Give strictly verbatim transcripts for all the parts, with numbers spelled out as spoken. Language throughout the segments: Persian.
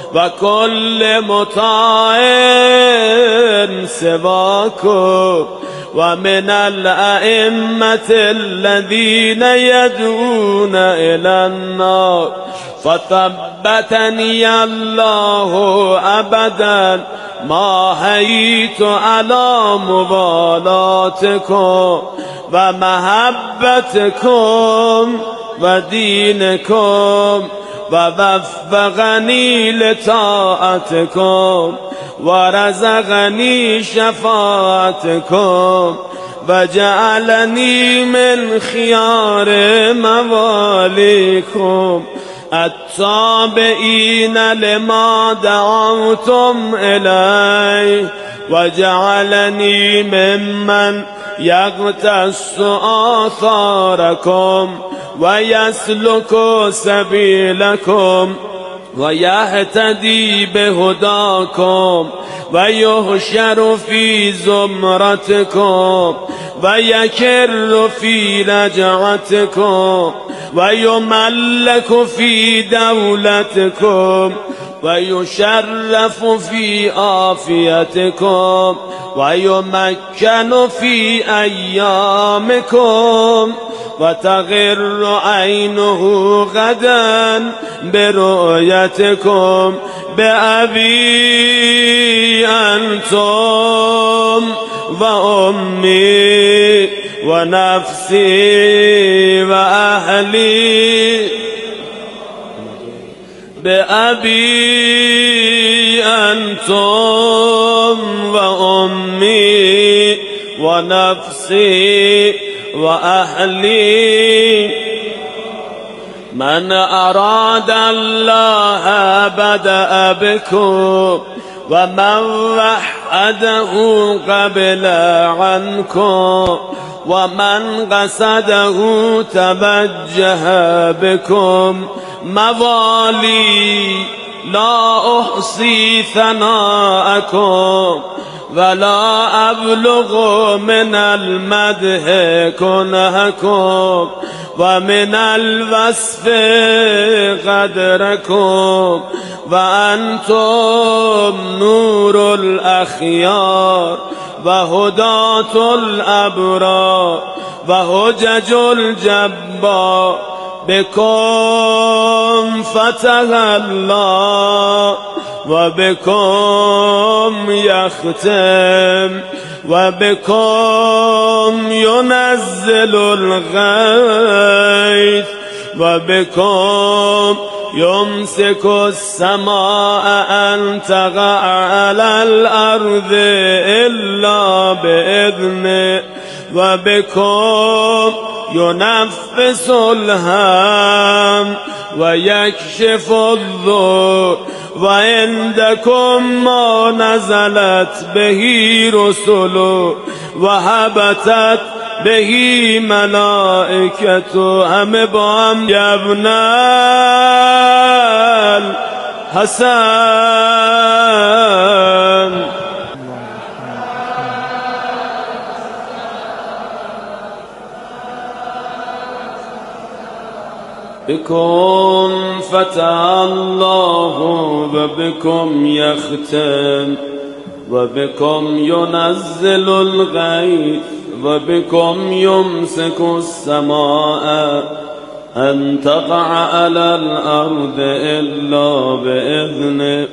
وكل مطاع سواكم ومن الأئمة الذين يدعون إلى النار فثبتني الله أبدا ما حييت على مبالاتكم ومحبتكم ودينكم ووفقني لطاعتكم ورزقني شفاعتكم وجعلني من خيار مواليكم التابعين لما دعوتم إليه وجعلني ممن يغتس آثاركم ويسلك سبيلكم ويهتدي بهداكم ويحشر في زمرتكم ويكر في لجعتكم ويملك في دولتكم ويشرف في عافيتكم ويمكن في أيامكم وتغر عينه غدا برؤيتكم بأبي أنتم وأمي ونفسي وأهلي بأبي أنتم وأمي ونفسي وأهلي من أراد الله بدأ بكم ومن وحده قبل عنكم ومن قصده توجه بكم موالي لا أحصي ثناءكم ولا أبلغ من المدح كنهكم ومن الوصف قدركم وأنتم نور الأخيار وهداة الأبرار وهجج الجبار بكم فتح الله وبكم يختم وبكم ينزل الغيث وبكم يمسك السماء أن تقع على الأرض إلا بإذنه وبكم ينفس الهم ويكشف الضر وعندكم ما نزلت به رسل وهبتت به ملائكة هم بام يا ابن الحسن بكم فتح الله وبكم يختم وبكم ينزل الغيث وبكم يمسك السماء أن تقع على الأرض إلا بإذنه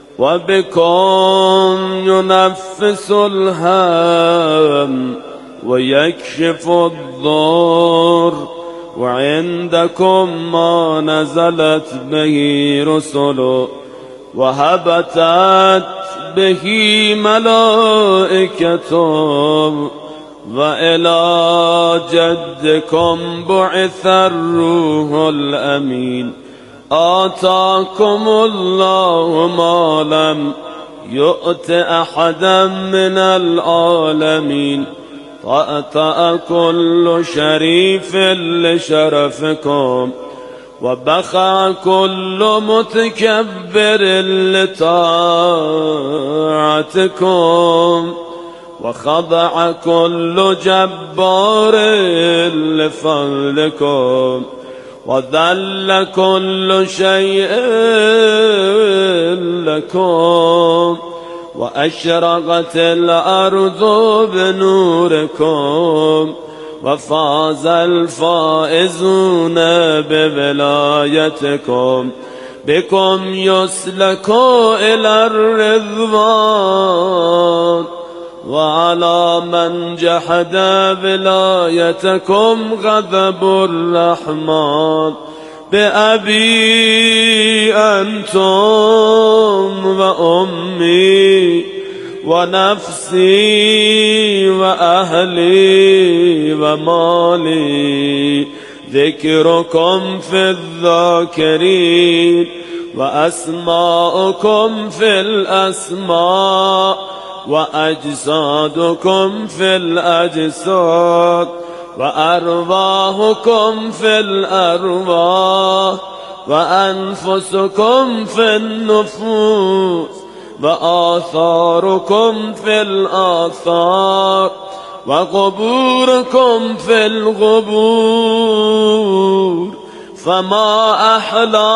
وبكم ينفس الهم ويكشف الضر وعندكم ما نزلت به رسل وهبتت به ملائكة وإلى جدكم بعث الروح الأمين آتاكم الله ما لم يؤت أحدا من العالمين طأطأ كل شريف لشرفكم وبخع كل متكبر لطاعتكم وخضع كل جبار لفضلكم وذل كل شيء لكم وأشرقت الأرض بنوركم وفاز الفائزون بولايتكم بكم يسلك إلى الرضوان وعلى من جحد ولايتكم غضب الرحمن بأبي أنتم وأمي ونفسي وأهلي ومالي ذكركم في الذاكرين وأسماؤكم في الأسماء وأجسادكم في الأجساد وأرواحكم في الأرواح وأنفسكم في النفوس وآثاركم في الآثار وقبوركم في القبور فما أحلى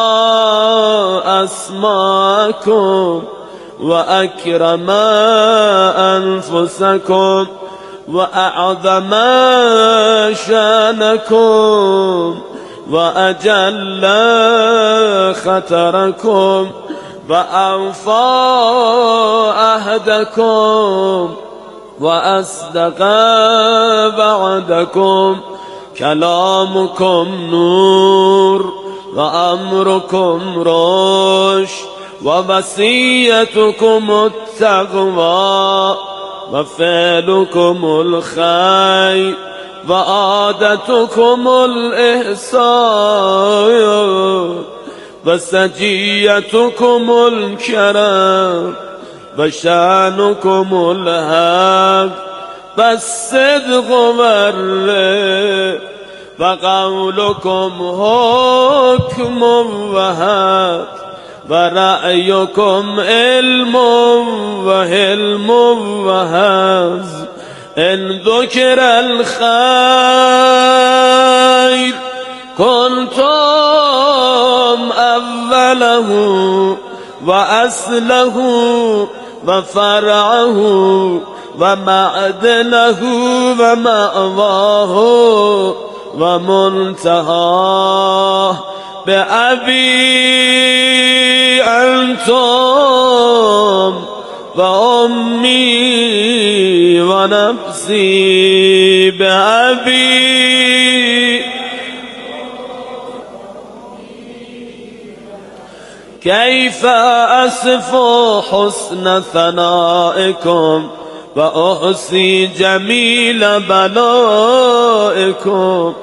أسماءكم وأكرم أنفسكم وأعظم شانكم وأجل خطركم وأوفى أهدكم وأصدق بعدكم كلامكم نور وأمركم رشد ووصيتكم التقوى وفعلكم الخير وعادتكم الإحسان وسجيتكم الكرم وشانكم الحق والصدق والرفق وقولكم حكم وحق ورأيكم علم وحلم وحزم إن ذكر الخير كنتم أوله وأصله وفرعه ومعدنه ومأواه ومنتهاه بأبي أنتم وأمي ونفسي بأبي كيف أصف حسن ثنائكم وأحصي جميل بلائكم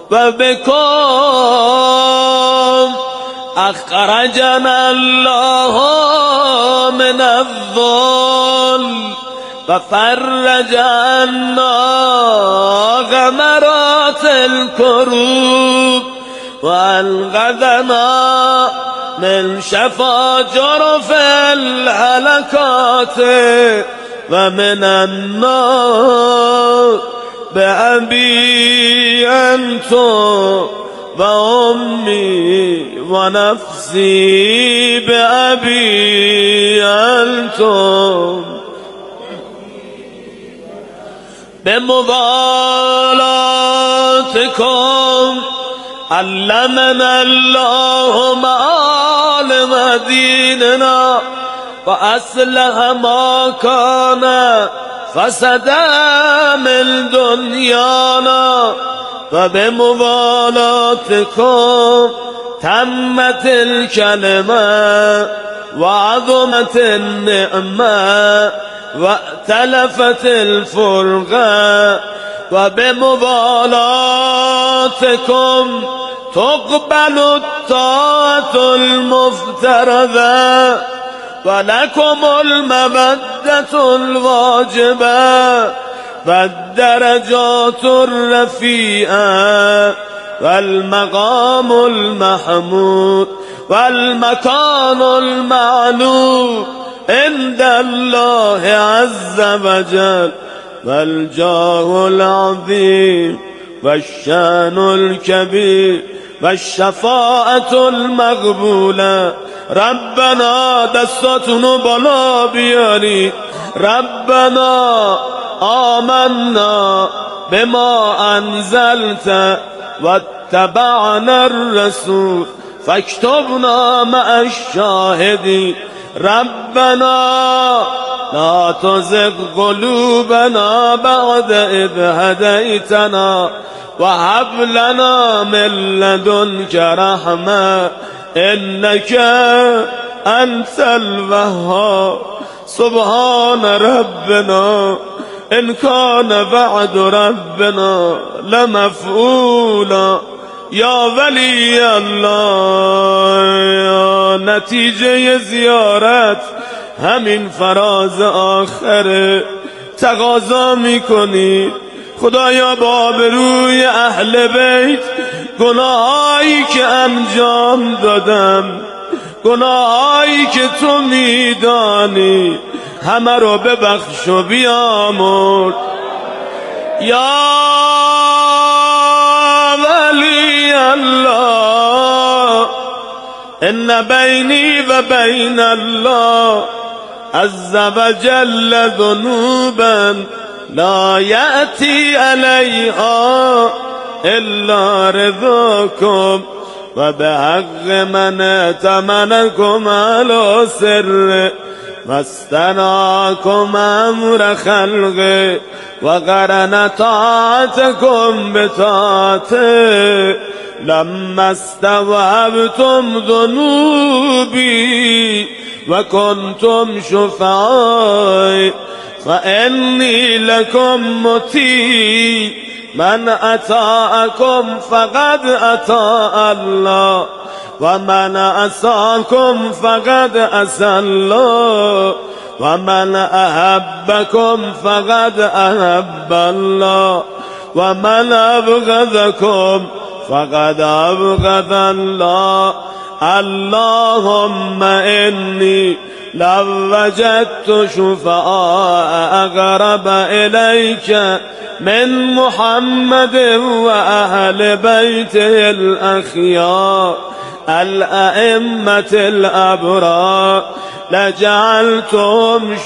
وبكم أخرجنا الله من الظل وفرج عنا غمرات الكروب وأنقذنا من شفا جرف الهلكات ومن النار بأبي أنتم وأمي ونفسي بأبي أنتم بمبالاتكم علمنا الله معالم ديننا وأصلح ما كان فسد من دنيانا وبمبالاتكم تمت الكلمة وعظمت النعمة واتلفت الفرقة وبمبالاتكم تقبل الطاعة المفترضة ولكم المودة الواجبة والدرجات الرفيعة والمقام المحمود والمكان المعلوم عند الله عز وجل والجاه العظيم والشان الكبير والشفاعة المقبولة ربنا دستاتونو بالا بیاری. ربنا آمنا بما انزلت واتبعنا الرسول فاکتبنا مع الشاهدین. ربنا لا تزغ قلوبنا بعد إذ هديتنا وهب لنا من لدنك رحمة إنك أنت الوهاب. سبحان ربنا إن كان بعد ربنا لمفعولا. یا ولی الله، نتیجه زیارت همین فراز آخره. تقاضا میکنی خدایا با آبروی اهل بیت گناهایی که انجام دادم، گناهایی که تو میدانی، همه رو ببخش و بیامرز. یا ولی الله ان بینی و بین الله عز وجل ذنوبا لا یأتی علیها الا رضاکم و بحق من ائتمنکم علی سر واستناکم امر خلقه و قرن طاعتکم بطاعته لما استوعبتم ذنوبی و کنتم شفعاء فانی لکم مطیع من اطاعکم فقد اطاع الله و من عصاکم فقد عصى الله و من احبکم فقد احب الله و من ابغضکم فقد ابغض الله. اللهم انی لو وجدت شفعاء اقرب الیک من محمد و اهل بیته الاخیار الائمة الابرار لجعلتهم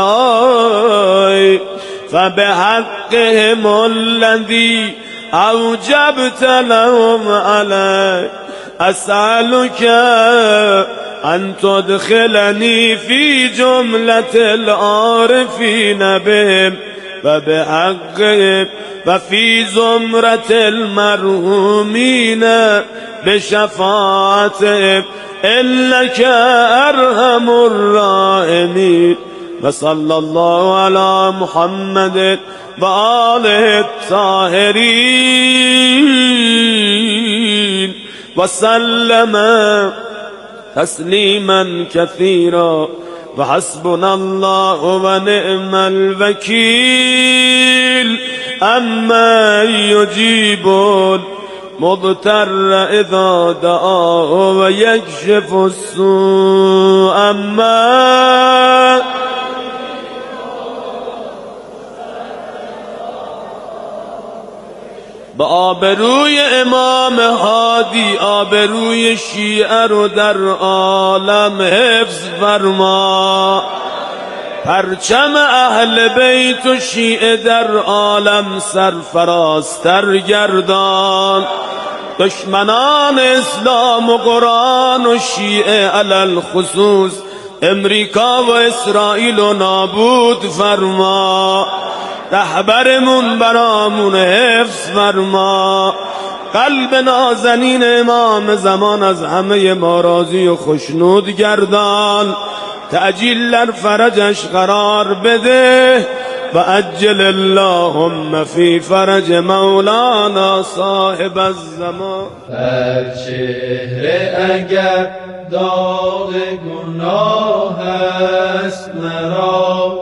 شفعاء فبحقهم الذي اوجبت لهم علي اسألك ان تدخلني في جملة العارفين بهم وبحقهم وفي زمرة المرحومين بشفاعتهم إنك أرحم الراحمين. وصلى الله على محمد وآله الطاهرين وسلم تسليما كثيرا. وحسبنا الله ونعم الوكيل. أما يجيبون مضطر إذا دعاه ويكشف السوء أما با آبروی امام هادی آبروی شیعه رو در عالم حفظ فرما. پرچم اهل بیت و شیعه در عالم سرفرازتر گردان. دشمنان اسلام و قرآن و شیعه علل خصوص امریکا و اسرائیل و نابود فرما. رهبرمون برامون حفظ فرما. قلب نازنین امام زمان از همه ما راضی و خشنود گردان. تعجیل در فرجش قرار بده و عجل اللهم فی فرج مولانا صاحب الزمان. بر چهره اگر داغ گناه است مرا،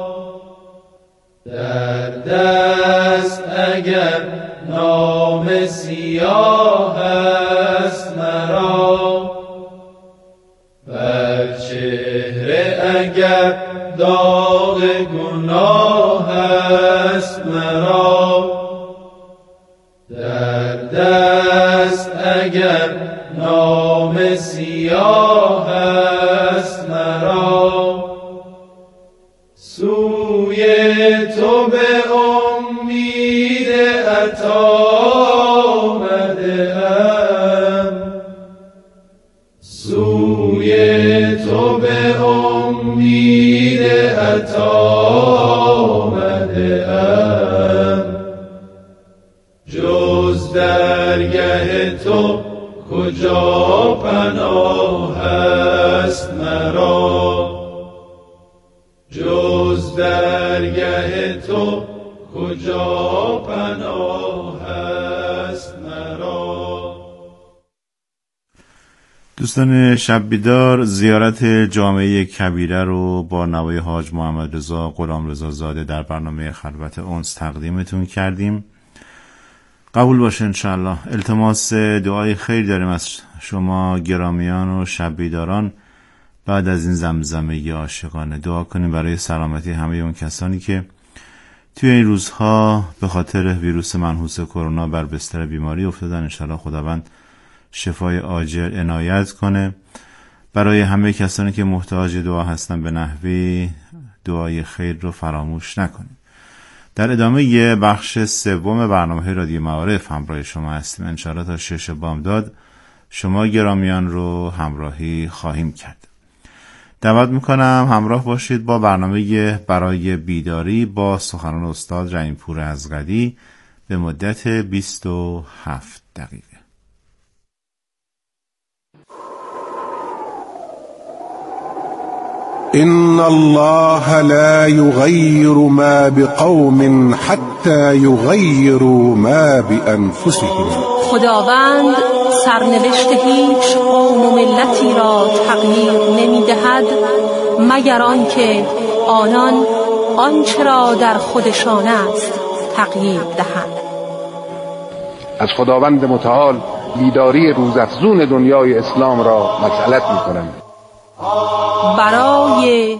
در دست اگر نام سیاه است مرا، بر چهره اگر داغ گناه است مرا، در دست اگر نام سیاه است عطا آمده‌ام، سوی تو به امید عطا آمده‌ام، جز درگه تو کجا پناه است مرا، جز درگه تو کجا پناه است مرا. دوستان شب بیدار، زیارت جامعه کبیره رو با نوای حاج محمد رضا غلامرضا زاده در برنامه خلوت انس تقدیمتون کردیم. قبول باشه انشاءالله. التماس دعای خیر داریم از شما گرامیان و شب بیداران. بعد از این زمزمه عاشقانه دعا کنیم برای سلامتی همه اون کسانی که توی این روزها به خاطر ویروس منحوس کرونا بر بستر بیماری افتادن. انشاءالله خداوند شفای عاجل عنایت کنه. برای همه کسانی که محتاج دعا هستن به نحوی دعای خیر رو فراموش نکنیم. در ادامه یه بخش سوم برنامه رادیو معارف همراه شما هستیم. انشاءالله تا شش بامداد شما گرامیان رو همراهی خواهیم کرد. دعوت میکنم همراه باشید با برنامه برای بیداری با سخنان استاد رحیم‌پور ازغدی به مدت بیست و هفت دقیقه. إن الله لا يغير ما بقوم حتى يغيروا ما بأنفسهم. خداوند سرنوشت هیچ قوم و ملتی را تغییر نمی‌دهد مگر آنکه آنان آنچه را در خودشان است تغییر دهند. از خداوند متعال بیداری روزافزون دنیای اسلام را مسئلت می‌کنم. برای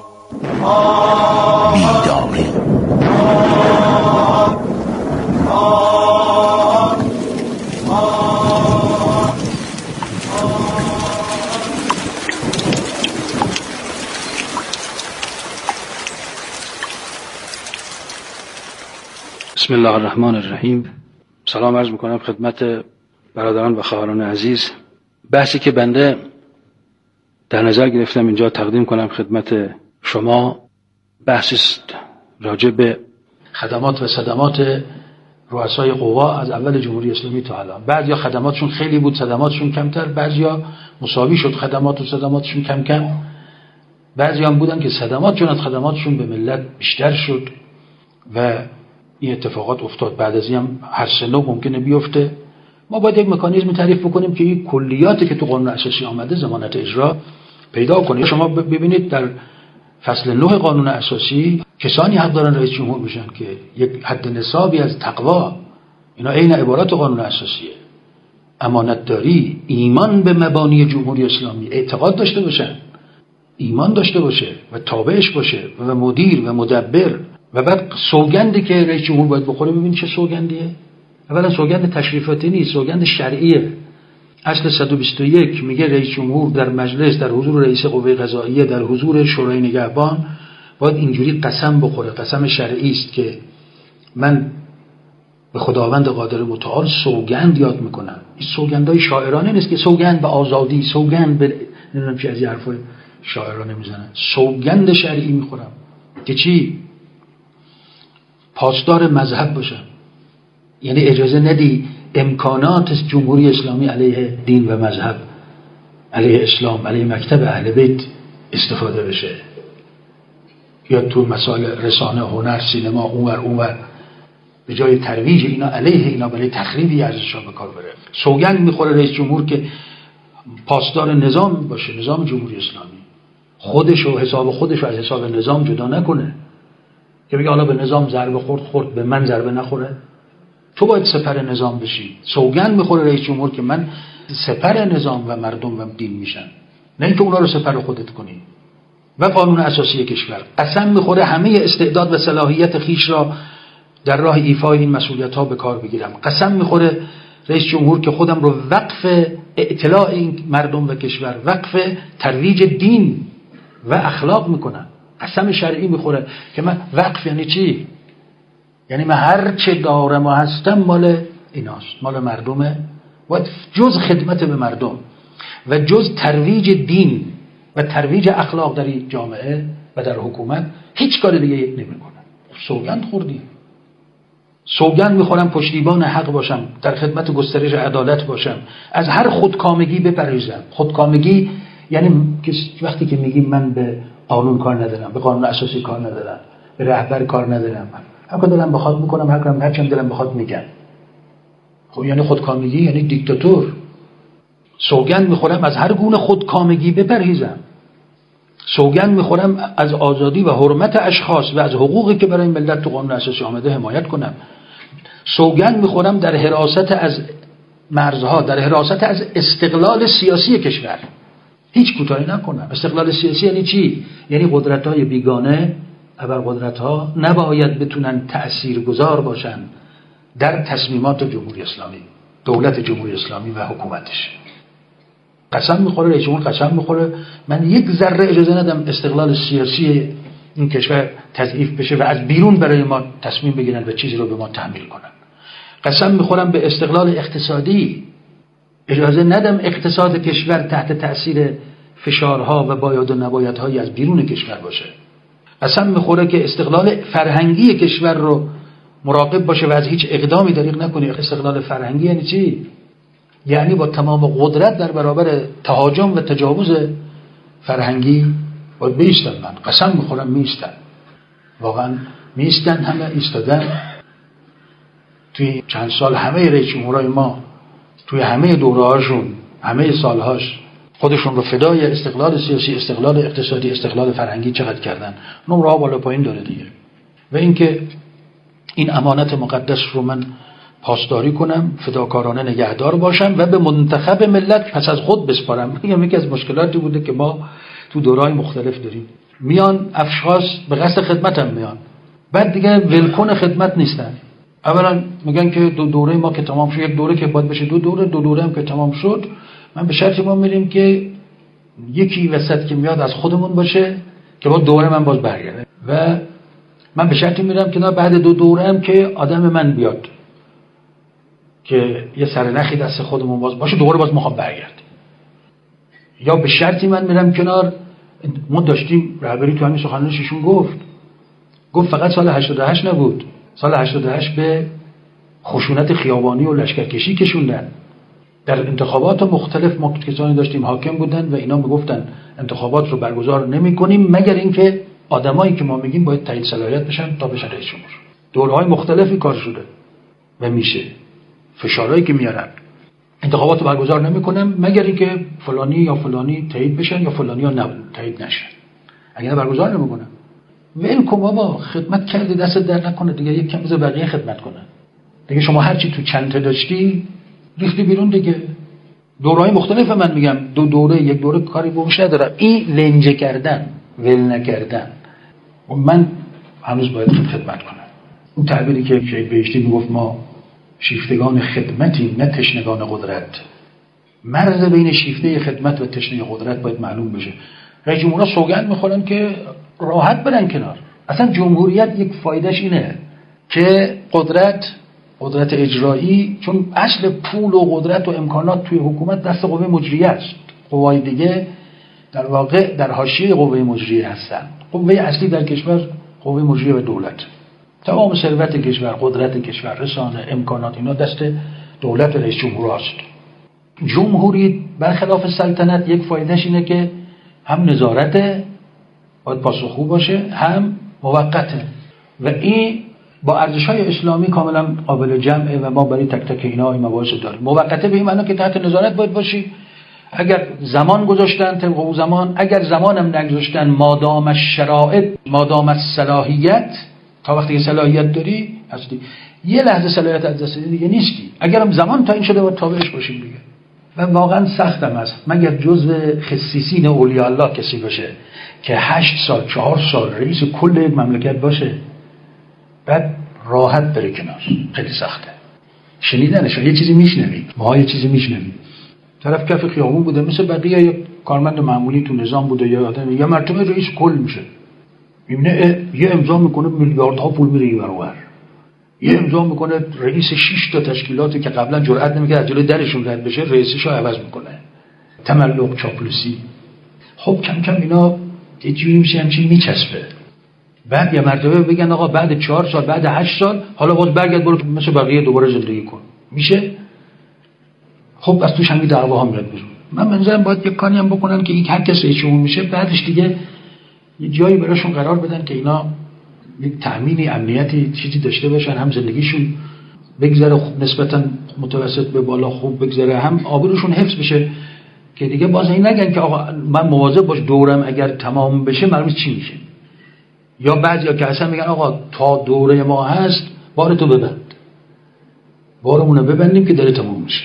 بیداری بسم الله الرحمن الرحیم. سلام عرض میکنم خدمت برادران و خواهران عزیز. بحثی که بنده در نظر گرفتم اینجا تقدیم کنم خدمت شما بحثی است راجع به خدمات و صدمات رؤسای قوا از اول جمهوری اسلامی تا الان. بعضیا خدماتشون خیلی بود، صدماتشون کمتر، بعضیا مساوی شد خدمات و صدماتشون کم کم، بعضیا هم بودن که صدماتشون از خدماتشون به ملت بیشتر شد و این اتفاقات افتاد. بعد از این هم هر سه نوع ممکنه بیفته. ما باید یک مکانیزم تعریف بکنیم که این کلیاتی که تو قانون اساسی آمده ضمانت اجرا پیدا کنه. شما ببینید در فصل نه قانون اساسی کسانی حق دارن رئیس جمهور بشن که یک حد نصابی از تقوا، اینا عین عبارات قانون اساسیه، امانتداری، ایمان به مبانی جمهوری اسلامی، اعتقاد داشته باشن، ایمان داشته باشه و تابعش باشه و مدیر و مدبر. و بعد سوگندی که رئیس جمهور باید بخوره، ببینید چه سوگندیه. اولا سوگند تشریفاتی نیست، سوگند شرعیه. اصل صد و بیست و یک میگه رئیس جمهور در مجلس در حضور رئیس قوه قضاییه در حضور شورای نگهبان باید اینجوری قسم بخوره. قسم شرعی است که من به خداوند قادر متعال سوگند یاد میکنم. این سوگندای شاعرانه نیست که سوگند به آزادی، سوگند به نمیدونم چه از این حرفای شاعرانه میزنن. سوگند شرعی میخورم که چی؟ پاسدار مذهب باشم، یعنی اجازه ندی امکانات جمهوری اسلامی علیه دین و مذهب، علیه اسلام، علیه مکتب اهل بیت استفاده بشه. یا تو مسائل رسانه، هنر، سینما، اونور اونور به جای ترویج اینا علیه اینا برای تخریب ارزش‌ها به کار بره. سوگند میخوره رئیس جمهور که پاسدار نظام باشه، نظام جمهوری اسلامی، خودش و حساب خودش رو از حساب نظام جدا نکنه که بگه حالا به نظام ضربه خورد خورد به من ضربه نخوره. تو باید سپر نظام بشی. سوگند میخوره رئیس جمهور که من سپر نظام و مردم و دین میشن، نه اینکه اونا رو سپر خودت کنی. و قانون اساسی کشور قسم میخوره همه استعداد و صلاحیت خیش را در راه ایفای این مسئولیت ها به کار بگیرم. قسم میخوره رئیس جمهور که خودم رو وقف اطلاع این مردم و کشور، وقف ترویج دین و اخلاق میکنم. قسم شرعی میخوره که من وقف یعنی چی؟ یعنی من هر چه دارم و هستم مال ایناست، مال مردمه. باید جز خدمت به مردم و جز ترویج دین و ترویج اخلاق در جامعه و در حکومت هیچ کار دیگه نمی‌کنم. سوگند خوردی، سوگند میخورم پشتیبان حق باشم، در خدمت گسترش عدالت باشم، از هر خودکامگی بپرهیزم. خودکامگی یعنی وقتی که میگیم من به قانون کار ندارم، به قانون اساسی کار ندارم، به رهبر کار ندارم، هر کار دلم بخواد میکنم، هر کارم هر چند دلم بخواد میگم. خب یعنی خودکامگی یعنی دیکتاتور. سوگند میخورم از هر گونه خودکامگی بپرهیزم. سوگند میخورم از آزادی و حرمت اشخاص و از حقوقی که برای ملت تو قانون اساسی آمده حمایت کنم. سوگند میخورم در حراست از مرزها، در حراست از استقلال سیاسی کشور هیچ کوتاهی نکنم. استقلال سیاسی یعنی چی؟ یعنی قدرت‌های بیگانه، ابرقدرت‌ها نباید بتونن تأثیرگذار باشن در تصمیمات جمهوری اسلامی، دولت جمهوری اسلامی و حکومتش. قسم میخوره، رئیس جمهور قسم میخوره من یک ذره اجازه ندم استقلال سیاسی این کشور تضعیف بشه و از بیرون برای ما تصمیم بگیرن و چیزی رو به ما تحمیل کنن. قسم میخورم به استقلال اقتصادی، اجازه ندم اقتصاد کشور تحت تأثیر فشارها و باید و نبایدهایی از بیرون کشور باشه. قسم میخوره که استقلال فرهنگی کشور رو مراقب باشه و از هیچ اقدامی دریغ نکنه. استقلال فرهنگی یعنی چی؟ یعنی با تمام قدرت در برابر تهاجم و تجاوز فرهنگی باید بیستن. من قسم میخورم میستن، واقعا میستن، همه ایستادن. توی چند سال همه رئیس جمهورای ما توی همه دوره‌هاشون، همه سالهاش خودشون رو فدای استقلال سیاسی، استقلال اقتصادی، استقلال فرهنگی چقدر کردن. نمره ها بالا پایین داره دیگه. و اینکه این امانت مقدس رو من پاسداری کنم، فداکارانه نگهدار باشم و به منتخب ملت پس از خود بسپارم. میگم یکی از مشکلاتی بوده که ما تو دوره‌های مختلف داریم. میان اشخاص به قصد خدمت هم میان، بعد دیگه ولکن خدمت نیستن. اولا میگن که دو دوره ما که تمام شد، یک دوره که باید بشه دو دوره، دو دوره هم که تمام شد، من به شرطی ما میریم که یکی وسط که میاد از خودمون باشه که با دوره من باز برگرده، و من به شرطی میرم که نه بعد دو دوره هم که آدم من بیاد که یه سرنخی دست خودمون باز باشه، دوره باز میخوام برگردیم. یا به شرطی من میرم کنار. ما داشتیم رهبری تو همین سخنرانیشون گفت گفت فقط سال هشتاد و هشت نبود، سال هشتاد و هشت به خشونت خیابانی و لشکرکشی کشوندن. در انتخابات مختلف ما کسانی داشتیم حاکم بودن و اینا میگفتن انتخابات رو برگزار نمی کنیم مگر اینکه آدمایی که ما میگیم باید تایید صلاحیت بشن تا بشن رئیس جمهور. دوره‌های مختلفی کار شده و میشه. فشارهایی که میارن انتخابات رو برگزار نمیکنم مگر اینکه فلانی یا فلانی تایید بشن یا فلانی یا نه تایید نشن. اگه نه برگزار نمیکنم. ولکن بابا، خدمت کردی دست در نکنه دیگه، یک کم بذار بقیه خدمت کنن دیگه. شما هر چی تو چند تا داشتی ریختی بیرون دیگه. دوره‌های مختلف من میگم دو دوره یک دوره کاری بهش ندارم. این لنجه کردن، ول نکردن. من هنوز باید خدمت کنم. اون تعبیری که شیخ بهشتی میگفت ما شیفتگان خدمتیم نه تشنگان قدرت. مرز بین شیفته خدمت و تشنه قدرت باید معلوم بشه. رئیس جمهورها سوگند میخورن که راحت برن کنار. اصلا جمهوریت یک فایدهش اینه که قدرت قدرت اجرایی، چون اصل پول و قدرت و امکانات توی حکومت دست قوه مجریه است. قوای دیگه در واقع در حاشیه قوه مجریه هستن. قوه اصلی در کشور قوه مجریه و دولت. تمام ثروت کشور، قدرت کشور، رسانه، امکانات، اینا دست دولت و رئیس جمهور است. جمهوری برخلاف سلطنت یک فایدهش اینه که هم نظارت باید پاسخگو باشه، هم موقته، و این با ارزش‌های اسلامی کاملا قابل جمعه و ما برای تک تک اینا این مباحث داریم. موقته به این معنی که تحت نظارت باید باشی. اگر زمان گذاشتن طبق اون زمان، اگر زمانم نگذاشتن مادام الشرائط، مادام الصلاحیت، تا وقتی که صلاحیت داری هستی. یه لحظه صلاحیت از دست دیگه نیستی. اگرم زمان تعیین شده باید تابعش باشیم دیگه. و واقعا سختم است مگر جزو خصیصین اولیاء الله کسی باشه که هشت سال چهار سال رئیس کل یک مملکت باشه بعد راحت بره کنار. خیلی سخته. شنیدنش یه چیزی میشنوی، ما یه چیزی میشنوی. طرف کف خیابون بوده مثل بقیه یک کارمند معمولی تو نظام بوده یا آدم یه مرتبه رئیس کل میشه. میبینه یه امضا میکنه میلیاردها پول میره اینور اونور. یه امضا میکنه رئیس شش تا تشکیلاتی که قبلا جرئت نمیکرد از جلوی درشون رد بشه رئیسشو عوض میکنه. تملق، چاپلوسی. خب کم کم اینا یه جوری میشه همچین میچسبه. بعد یه مرتبه بگن آقا بعد چهار سال بعد هشت سال حالا باز برگرد برو مثل بقیه دوباره زندگی کن. میشه؟ خب از توش همین دعواها میاد بیرون. من منظورم باید یک کاری هم بکنن که این هر کس رئیس جمهور میشه بعدش دیگه یه جایی براشون قرار بدن که اینا یک تأمینی امنیتی چیزی داشته باشن، هم زندگیشون بگذره خوب نسبتا متوسط به بالا خوب بگذره، هم آبروشون حفظ بشه که دیگه باز این نگن که آقا من مواظب باش دورم اگر تمام بشه معلومه چی میشه. یا بعضیا که اصلا میگن آقا تا دوره ما هست بار تو ببند، بارمون رو ببندیم که داره تمام میشه.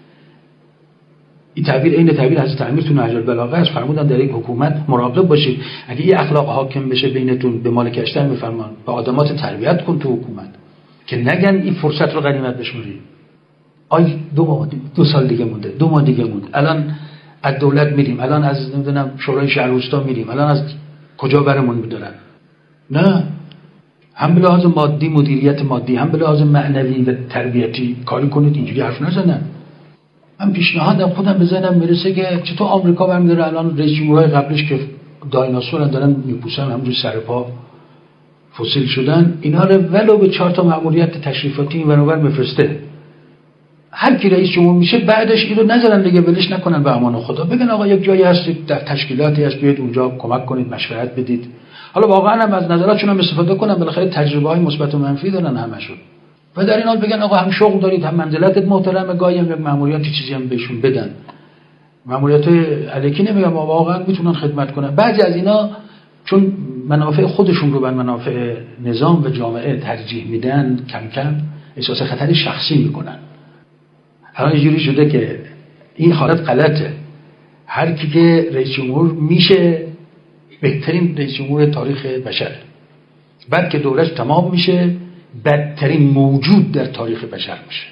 این تعبیر عین تعبیر حضرت امیر تو نهج البلاغه است. فرمودن در یک حکومت مراقب باشید اگه این اخلاق حاکم بشه بینتون به مال کشتن میفرمان به آدمات تربیت کن تو حکومت که نگن این فرصت رو غنیمت بشمری. آی دو ماه دو سال دیگه مونده، دو ماه دیگه مونده، الان از دولت میریم، الان از نمیدونم شورای شهر روستا میریم، الان از کجا برمون میدارن. نه، هم به لحاظ مادی مدیریت مادی، هم به لحاظ معنوی و تربیتی کاری کنید. اینجوری حرف نزنن. من پیشنهادم خودم به ذهنم میرسه که چطور آمریکا برمی‌داره الان رئیس جمهورهای قبلش که دایناسورن دارن میپوسن همونجوری سر پا فسیل شدن، اینا رو ولو به چهار تا مأموریت تشریفاتی این ور میفرسته. هر کی رئیس جمهور میشه بعدش اینو نذارن دیگه، ولش نکنن به امان خدا، بگن آقا یک جایی هست در تشکیلاتی هست بیاید اونجا کمک کنید مشورت بدید. حالا واقعا هم از نظراتشون هم استفاده کنن، بالاخره تجربه‌های مثبت و منفی دارن همشون. و در این حال بگن آقا هم شغل دارید هم منزلتت محترمه، گاهی هم یک مأموریتی چیزی هم بهشون بدن. مأموریت الکی نمیگم واقعا میتونن خدمت کنن. بعضی از اینا چون منافع خودشون رو بر منافع نظام و جامعه ترجیح میدن کم کم احساس خطر شخصی میکنن. الان اینجوری شده که این حالت غلطه. هر کی که رئیس جمهور میشه بهترین رئیس جمهور تاریخ بشر، بعد که دورش تمام میشه بدترین موجود در تاریخ بشر میشه.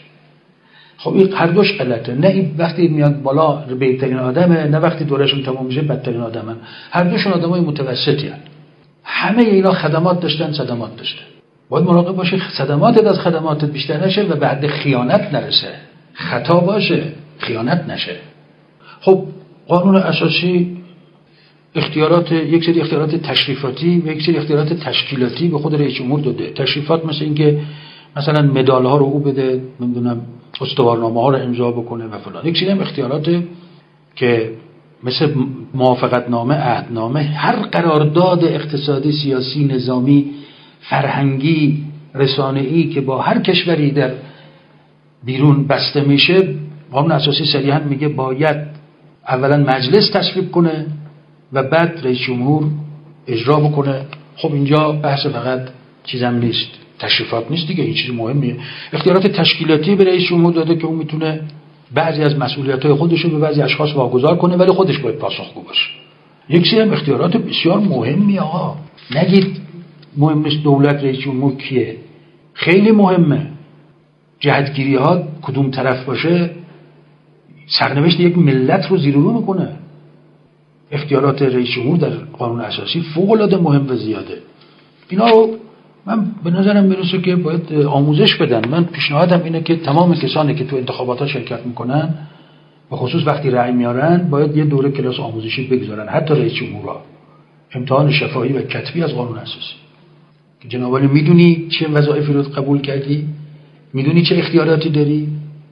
خب این هر دوش غلطه. نه این وقتی میاد بالا بهترین آدمه، نه وقتی دورشون تمام میشه بدترین آدمه. هر دوشون آدمای متوسطی هستند. همه اینا خدمات داشتن، صدمات داشتن. باید مراقب باشی صدماتت از خدماتت بیشتر نشه و بعد خیانت نرسه. خطا باشه، خیانت نشه. خب قانون اساسی اختیارات یک سری اختیارات تشریفاتی و یک سری اختیارات تشکیلاتی به خود رئیس جمهور داده. تشریفات مثل اینکه مثلا مدال ها رو او بده، نمیدونم استوارنامه ها رو امضا بکنه و فلان. یک سری هم اختیارات که مثل موافقتنامه، عهدنامه، هر قرارداد اقتصادی، سیاسی، نظامی، فرهنگی، رسانه‌ای که با هر کشوری در بیرون بسته میشه، قانون اساسی صریحاً میگه باید اولا مجلس تصویب کنه و بعد رئیس جمهور اجرا بکنه. خب اینجا بحث فقط چیزم نیست، تشریفات نیست دیگه، این چیز مهمیه. اختیارات تشکیلاتی به رئیس جمهور داده که اون میتونه بعضی از مسئولیت‌های خودش رو به بعضی اشخاص واگذار کنه ولی خودش باید پاسخگو باشه. یک سری هم اختیارات بسیار مهمی. آقا نگید مهم نیست دولت رئیس جمهور کیه، خیلی مهمه. جهتگیری ها کدوم طرف باشه سرنوشت یک ملت رو زیر و رو میکنه. اختیارات رئیس جمهور در قانون اساسی فوق العاده مهم و زیاده. اینا رو من به نظرم میرسه که باید آموزش بدن. من پیشنهادم اینه که تمام کسانی که تو انتخابات ها شرکت میکنن به خصوص وقتی رأی میارن باید یه دوره کلاس آموزشی بگذارن، حتی رئیس جمهورها. امتحان شفاهی و کتبی از قانون اساسی که جناب عالی میدونی چه وظایفی رو قبول کردی، میدونی چه اختیاراتی داری.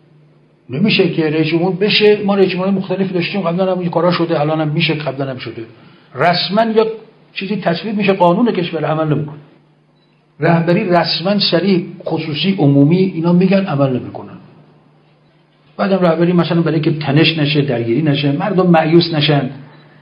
نمیشه که رئیس جمهور بشه. ما رئیس جمهور مختلفی داشتیم، قبلا هم این کارا شده، الان هم میشه، قبلا هم شده. رسما یا چیزی تصویب میشه، قانون کشور عمل نمیکنه. رهبری رسما صریح خصوصی عمومی اینا میگن عمل نمیکنن. بعدم رهبری مثلا برای که تنش نشه، درگیری نشه، مردم مایوس نشن،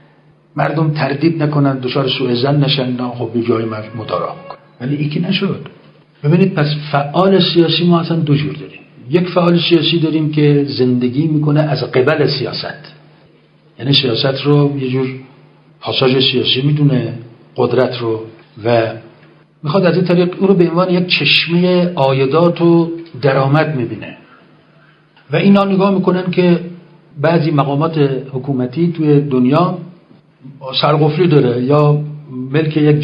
مردم تردید نکنن، دچار سوء ظن نشن، خب به جای مدارا میکنن. ولی یکی نشد. ببینید پس فعال سیاسی ما اصلا دو جور داریم. یک فعال سیاسی داریم که زندگی میکنه از قبل سیاست، یعنی سیاست رو یه جور پاساژ سیاسی میدونه، قدرت رو، و میخواد از این طریق اون رو به عنوان یک چشمه عایدات و درآمد میبینه. و اینا نگاه میکنن که بعضی مقامات حکومتی توی دنیا سرقفلی داره یا ملک یک